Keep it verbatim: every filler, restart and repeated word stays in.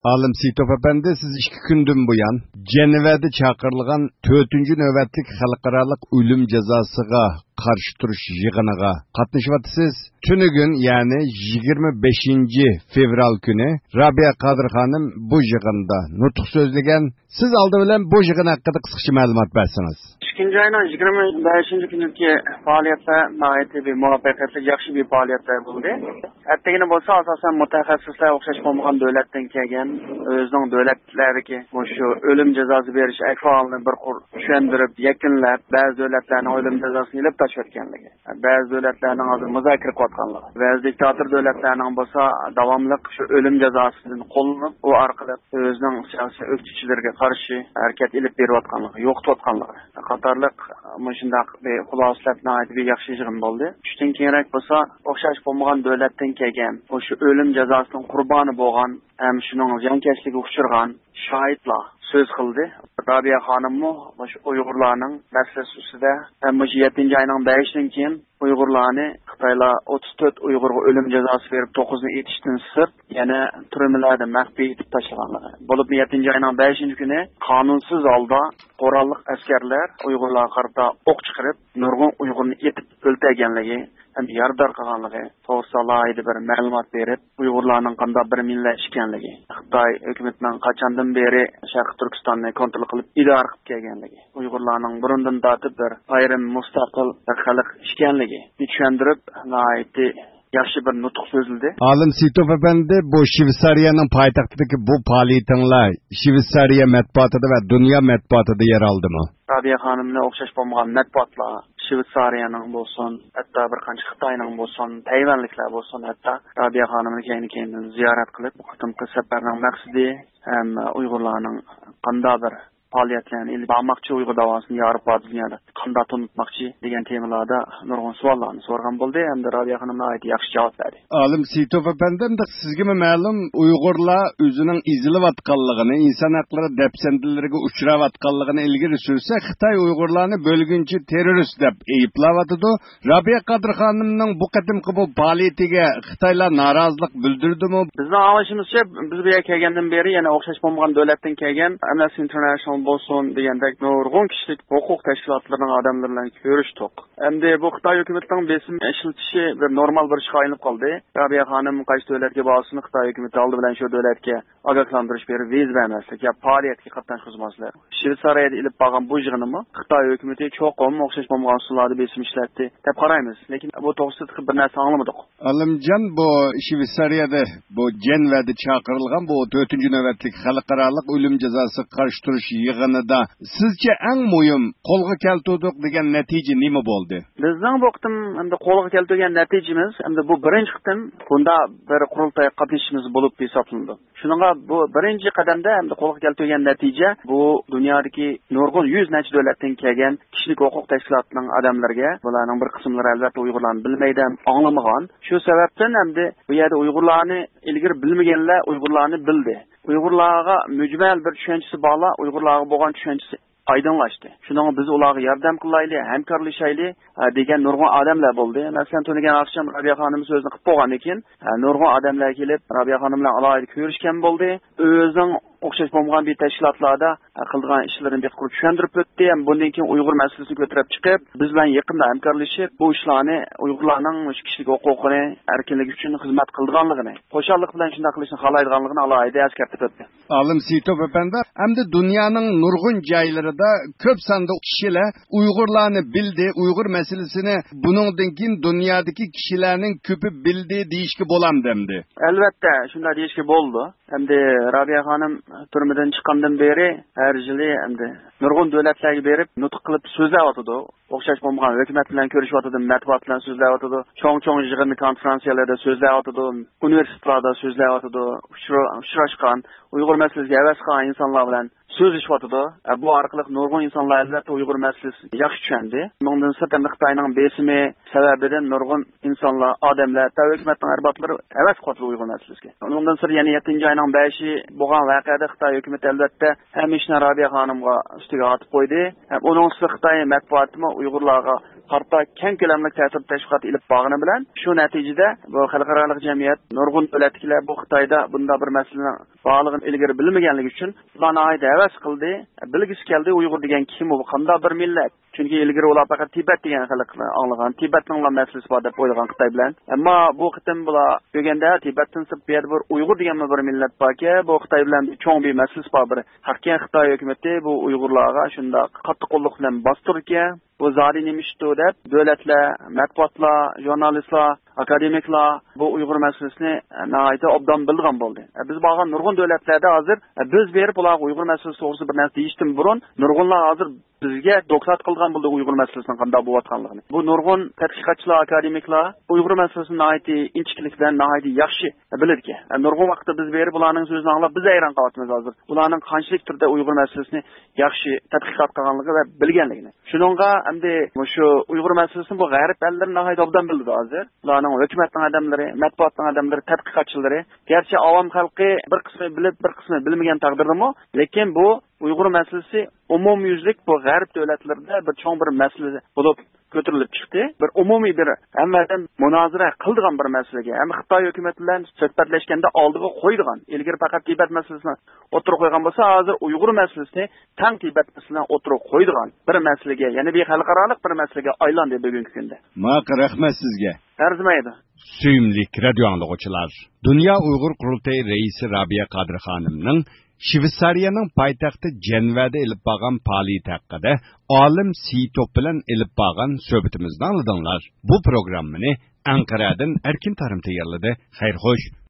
Alim Sitov efendi, siz iki gündün bu yan Cenevada çağırılgan dördüncü nöbetlik halkaralık ölüm cezasıga karşı duruş yığınıga katnaşıvatsız. Tünügün yani yigirme beşinci fevral günü Rabia Kadir Hanım bu yığında nutuk sözlegen. Siz aldı bilen bu yığın hakkında kısaca malumat versiniz. İkinci ayının yigirme beşinci günkü faaliyette nahiyeti bir muhabbetli yakşı bir faaliyetler buldu. Ettiğini bolsa asasen mutaxassislar okşaş olmayan devletten kelgen, özünün devletlerindeki şu ölüm cezası veriş ahvalını bir kur düşündürüp, yakınlar, bazı devletlerinin ölüm cezasını ilip taşırkenligi. Bazı devletlerinin hazır müzakere kotkanlığı. Bazı diktatör devletlerinin bolsa davamlılık şu ölüm cezasının kolunub, o arkalık özünün siyasi öktüçülerine karşı hareket ilip bir vatkanlığı, yok tutkanlığı. Katarlık müşündak bir hulaslat nahiyeti bir yakşı yığın oldu. Üçten keyrek bolsa okşaş olmayan devletten kelgen, o şu ölüm cezasının kurbanı boğan, hem şunun jankeşligi uçurgan şahitlar söz kıldı. Rabia Hanım'ı Uygurlarının meselesinde hem yedinci ayının beşinden keyin Uygurlarını Xitayla otuz dört Uygur'a ölüm cezası verip dokuzunu yetiştin sırt, yani türmelerde mahfi etip taşıganlığı. Bolup yedinci ayının beşinci günü kanunsuz alda qorallık askerler Uygurlarga qarata ok çıkarıp nurgun Uygur'unu yetip öldürgenligi hem yardar kılanlığı, toğırsalaydı bir məlumat verip, Uygurlarının kanda bir millet işkenligi. Xitay hükümetinden kaçandan beri Şarkı Türkistan'ı kontrol kılıp idare kılıp kelgenligi. Uygurlarının burundan datıp bir ayrım mustakil bir halık işkenligi. Düşündürüp, nahiyeti yaxşı bir nutuk sözüldü. Alim Sitov efendi, bu Şvitsariyanın paytaxtındaki bu faaliyetinle Şvitsariya matbuatıda ve dünya matbuatıda yer aldı mı? Rabia Hanım'la okşaş bulmagan matbuatla Şvitsariyanın bolsun, hatta bir qancha Xitayning bolsun, Tayvanliklar bolsun, hatta Rabia Hanım'ni keyin-keyin ziyaret kılıp, bu qıtımkı seferning maqsadi hem Uygurlarning qanda bir faaliyetlerini ilip almakçı Uygur davasını yarıp bazı dünyada kanda tunutmakçı degen temalarda nurgun suallarını sorgan buldu. Hem de Rabia Hanım'a ait yaxşı cevap verdi. Alim Sitov efendim de sizge mi ma'lum Uygurlar özünün izilip atkanlığını, insan hakları depsendilerine uçurap atkanlığını ilgili sürse Xitay Uygurlarını bölgünçü terörist dep eyıplavatıdı. Rabia Kadir Hanım'ın bu kadimki bu faaliyetiga Xitaylar narazılık bildirdi mi? Bizden anlaşımızca biz buraya kelgenden beri yani okşaş bulmagan devletten kelgen Amnesty International bolsun degandek nurgun kişilik hukuk teşkilatlarının adamlarıyla görüştük. Hem de bu Xitay hükümetinin besim işletişi bir normal bir işe ayınıp kaldı. Rabia Hanım kaç devletke bağısını Xitay hükümeti aldı bilen şu devletke agaklandırış beri viz vermezlik ya faaliyetki katlanış kızmazlar. Şvitsariyada ilip bağın bu jığınımı Xitay hükümeti çok om okşaş bulmagan sularda besim işletti. Hep qaraymiz. Lekin bu toğısızlık bir narsa anlamadık. Alimcan bu Şvitsariyada bu Cenevada çağırılgan bu dördüncü nöbetlik halkaralık ölüm cezası karşı duruş yığınıda sizce en mühim kolga keltirdik degan natija nima bo'ldi? Bizning bu qitim hamda qo'lga keltirgan natijamiz hamda bu birinchi qitim bunda bir qurultay qatnashishimiz bo'lib hisoblandi. Shuningga bu birinchi qadamda hamda qo'lga keltirgan natija bu dunyodagi nurg'un yuz necha davlatdan kelgan kishilik huquq tashkilotining odamlarga, bularning bir qismlari albatta Uyg'urlarni bilmaydi, anglamagan. Shu sababdan hamda bu yerda Uyg'urlarni ilgari bilmaganlar Uyg'urlarni bildi. Uyg'urlarga mujmal bir tushunchasi bog'la, Uyg'urlarga bo'lgan tushunchasi aydınlaştı. Şundan biz ularga yordam qilayli, hamkorlashayli degan nurg'un odamlar bo'ldi. Masalan, tunigan akşam Rabia Hanım sözünü qilib qo'ygan ekan, nurg'un odamlar kelib Rabia Hanım bilan alohida ko'rishgan bo'ldi. O'zining o'xshash bo'lmagan bir tashkilotlarda qilgan ishlarini bir qurib tushuntirib o'tdi. Ham bundan keyin Uyg'ur masalasini ko'tarib chiqib, biz bilan yaqinda hamkorlashib, bu ishlarni Uyg'urlarning kishilik huquqini, erkinligi uchun xizmat qilganligini, qo'shanlik bilan shunday qilishni xohlaydiganligini alohida eskartib o'tdi. Alim Sitov efendi, hamda dunyoning nurg'un joylarida ko'p sonda kishilar Uyg'urlarni bildi, Uyg'ur masalasini buningdan keyin dunyodagi kishilarning ko'pi bildi deyishga bo'lamdi endi. Albatta, shunday deyishga bo'ldi. Hamda Rabia Hanım turmadan chiqqandan beri har yili hamda nurg'un davlatlarga berib nutq qilib so'zlayotdi. O'xshash bo'lmagan hukumat bilan ko'rishyotdi, matbuot bilan so'zlayotdi, cho'ng-cho'ng yig'in konferensiyalarda so'zlayotdi, universitetlarda so'zlayotdi, uchrashgan Uyg'ur masalasiga havas qilgan insonlar bilan so'zlashyotidu. Bu orqali nurg'un insonlar albatta Uyg'ur masalasini yaxshi tushundi. Bundan sirtdan Xitoyning besimi sababidan nurg'un insonlar, odamlar, hukumatning arboblari havas qildi Uyg'ur masalasiga. Bundan sir yana yettinchi ayning beshi bo'lgan voqeada Xitoy hukumati albatta hamishni Rabia Hanımga ustiga otib qo'ydi. Uning Xitoy matbuotimi Uyg'urlarga qarta keng ko'lamli ta'sir tashviqot ilib borgani bilan shu natijada bu xalqaro jamiyat nurg'un davlatlar bu Xitoyda bunda bir masalaning borlig'ini ilgari bilmaganligi uchun ularni havas qildi, bilgisi keldi Uyg'ur degan kim bu qanday bir millat. Chunki ilgari ular faqat Tibet degan xalqni anglagan, Tibetning masalasi bor deb o'ylagan Xitoy bilan. Ammo bu qitim bular deganda Tibetdan sirtqi bir Uyg'ur degan bir millat borki, bu Xitoy bilan cho'ng bir masalasi bor. Bir haqiqiy Xitoy hukumatı bu Uyg'urlarga shunda qattiq qo'lliq bilan bostirgan. Bu zari nemişti deb davlatlar, matbuotlar, jurnalistlar, akademiklar bu Uyg'ur masalasini nəhayət obdan bilgan bo'ldi. Biz borgan nurg'un davlatlarda hozir biz berib ular Uyg'ur masalasi to'g'risida bir narsa deyishdan burun nurg'unlar hozir bizga doklad qilgan bo'ldi Uyg'ur masalasini qanday bo'layotganligini. Bu nurg'un tadqiqotchilar, akademiklar Uyg'ur masalasini nəhayət inchiklik bilan nəhayət yaxshi bilirki. Nurg'un vaqtda biz berib ularning so'zini anglab biz hayron qolyapmiz hozir. Ularning qanchalik turda Uyg'ur masalasini yaxshi tadqiqot qilganligi va bilganligini. Shuningga endi shu Uyg'ur masalasini bu g'arb ellari nəhayət obdan bildi hozir. Ularning hukumatning odamlari, matbuotning odamlari, tadqiqotchilari, garchi avam xalqi bir qismi bilib, bir qismi bilmagan taqdirdami, lekin bu Uyg'ur masalasi umumyuzlik bu g'arb davlatlarida bir cho'ng bir masala bo'lib ko'tarilib chiqdi. Bir umumiy bir hammadan munozara qildigan bir masalaga, ham Xitoy hukumati bilan suhbatlashganda oldiga qo'ydigan. Ilgari faqat Tibet masalasini o'tirib qo'ygan bo'lsa, hozir Uyg'ur masalasini tang Tibet masalasini o'tirib qo'ydigan bir masalaga, ya'ni bir xalqaro bir masalaga aylandi bugungi kunda. Maq rahmat sizga. Arzimaydi. Suyimlik radio anglag'uvchilar. Dünya Uyg'ur qurultayi raisi Rabiya Qadir xonimning Shveysariyaning poytaxti Jenvada ilib borgan faoliyat haqida olim Sitop bilan ilib borgan suhbatimizni angladinglar. Bu programmani Anqaradan Erkin Tarim tayyorladi. Xayr xo'sh.